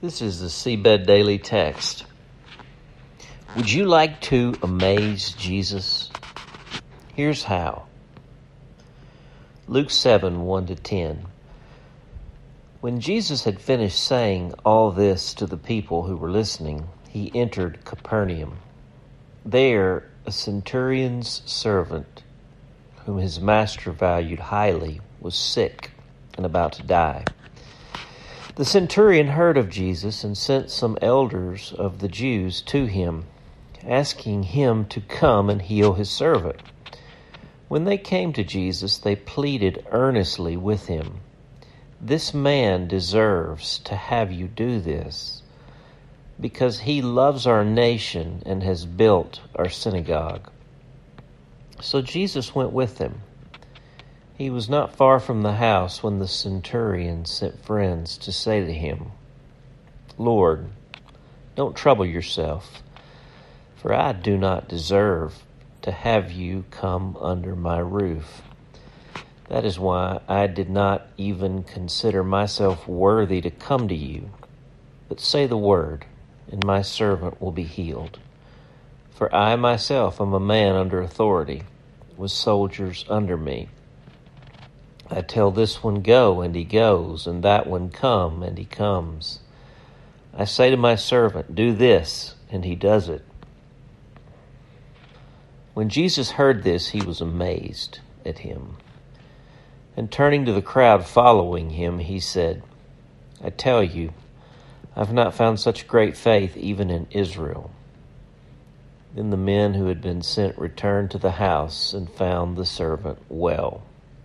This is the Seabed Daily Text. Would you like to amaze Jesus? Here's how. Luke 7, 1-10. When Jesus had finished saying all this to the people who were listening, he entered Capernaum. There, a centurion's servant, whom his master valued highly, was sick and about to die. The centurion heard of Jesus and sent some elders of the Jews to him, asking him to come and heal his servant. When they came to Jesus, they pleaded earnestly with him, "This man deserves to have you do this, because he loves our nation and has built our synagogue." So Jesus went with them. He was not far from the house when the centurion sent friends to say to him, "Lord, don't trouble yourself, for I do not deserve to have you come under my roof. That is why I did not even consider myself worthy to come to you. But say the word, and my servant will be healed. For I myself am a man under authority, with soldiers under me. I tell this one, go, and he goes, and that one, come, and he comes. I say to my servant, do this, and he does it." When Jesus heard this, he was amazed at him. And turning to the crowd following him, he said, "I tell you, I've not found such great faith even in Israel." Then the men who had been sent returned to the house and found the servant well.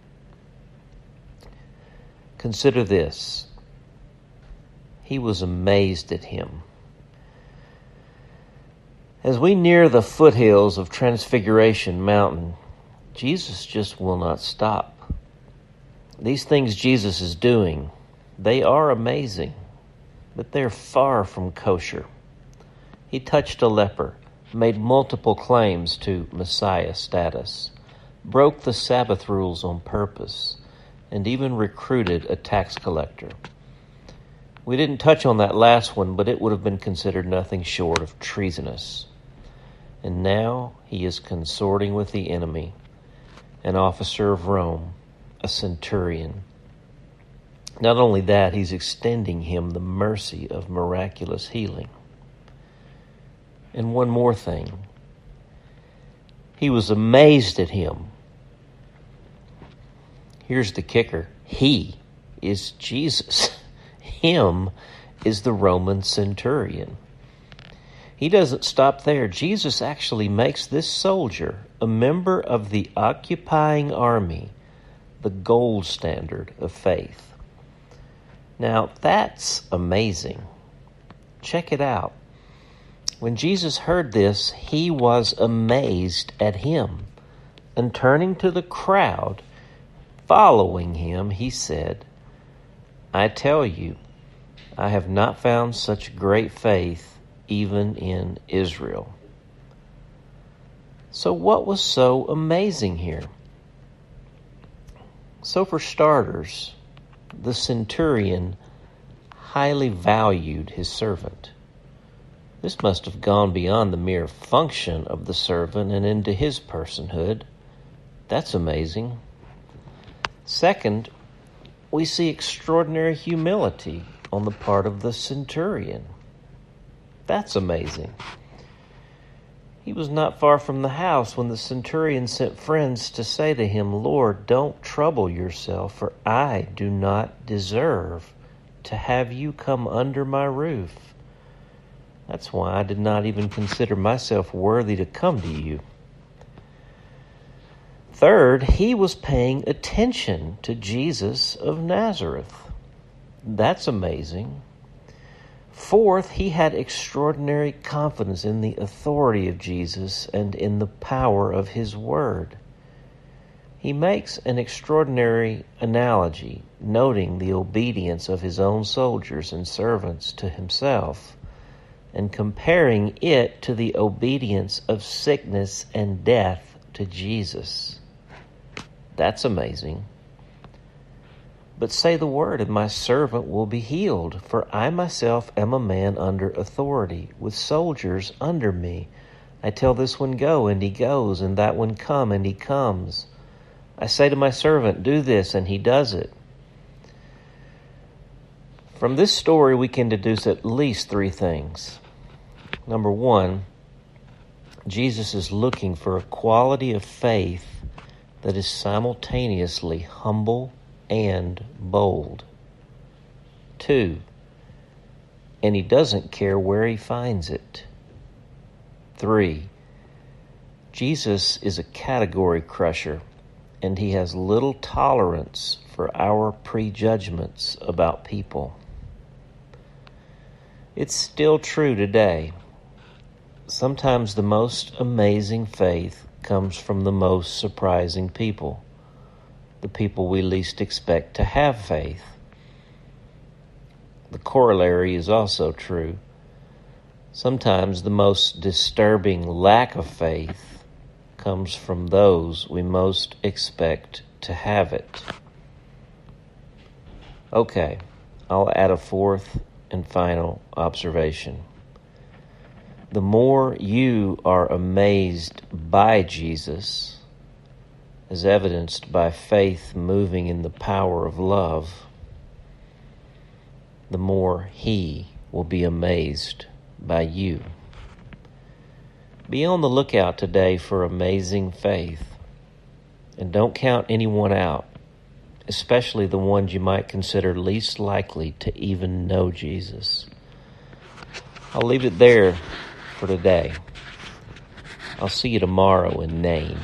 Consider this. He was amazed at him. As we near the foothills of Transfiguration Mountain, Jesus just will not stop. These things Jesus is doing, they are amazing, but they're far from kosher. He touched a leper, made multiple claims to Messiah status, broke the Sabbath rules on purpose, and even recruited a tax collector. We didn't touch on that last one, but it would have been considered nothing short of treasonous. And now he is consorting with the enemy, an officer of Rome, a centurion. Not only that, he's extending him the mercy of miraculous healing. And one more thing. He was amazed at him. Here's the kicker. He is Jesus. Him is the Roman centurion. He doesn't stop there. Jesus actually makes this soldier, a member of the occupying army, the gold standard of faith. Now, that's amazing. Check it out. When Jesus heard this, he was amazed at him. And turning to the crowd following him, he said, "I tell you, I have not found such great faith even in Israel." So what was so amazing here? So for starters, the centurion highly valued his servant. This must have gone beyond the mere function of the servant and into his personhood. That's amazing. Second, we see extraordinary humility on the part of the centurion. That's amazing. He was not far from the house when the centurion sent friends to say to him, "Lord, don't trouble yourself, for I do not deserve to have you come under my roof. That's why I did not even consider myself worthy to come to you." Third, he was paying attention to Jesus of Nazareth. That's amazing. Fourth, he had extraordinary confidence in the authority of Jesus and in the power of his word. He makes an extraordinary analogy, noting the obedience of his own soldiers and servants to himself, and comparing it to the obedience of sickness and death to Jesus. That's amazing. But say the word, and my servant will be healed. For I myself am a man under authority, with soldiers under me. I tell this one, go, and he goes, and that one, come, and he comes. I say to my servant, do this, and he does it. From this story, we can deduce at least three things. Number one, Jesus is looking for a quality of faith that is simultaneously humble and bold. Two, and he doesn't care where he finds it. Three, Jesus is a category crusher, and he has little tolerance for our prejudgments about people. It's still true today. Sometimes the most amazing faith comes from the most surprising people, the people we least expect to have faith. The corollary is also true. Sometimes the most disturbing lack of faith comes from those we most expect to have it. Okay, I'll add a fourth and final observation. The more you are amazed by Jesus, as evidenced by faith moving in the power of love, the more he will be amazed by you. Be on the lookout today for amazing faith, and don't count anyone out, especially the ones you might consider least likely to even know Jesus. I'll leave it there for today. I'll see you tomorrow in Nain.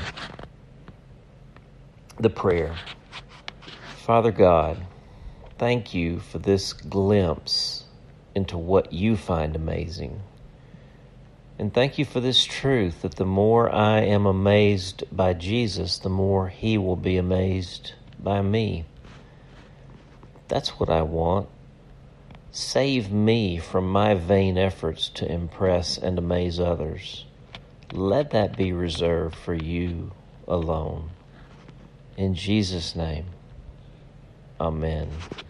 The prayer. Father God, thank you for this glimpse into what you find amazing. And thank you for this truth that the more I am amazed by Jesus, the more he will be amazed by me. That's what I want. Save me from my vain efforts to impress and amaze others. Let that be reserved for you alone. In Jesus' name, amen.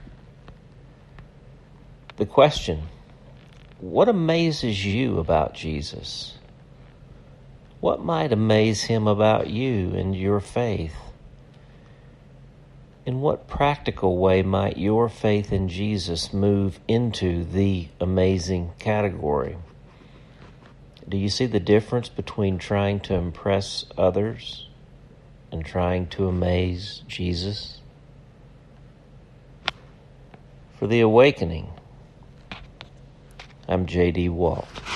The question, what amazes you about Jesus? What might amaze him about you and your faith? In what practical way might your faith in Jesus move into the amazing category? Do you see the difference between trying to impress others and trying to amaze Jesus? For The Awakening, I'm J.D. Walt.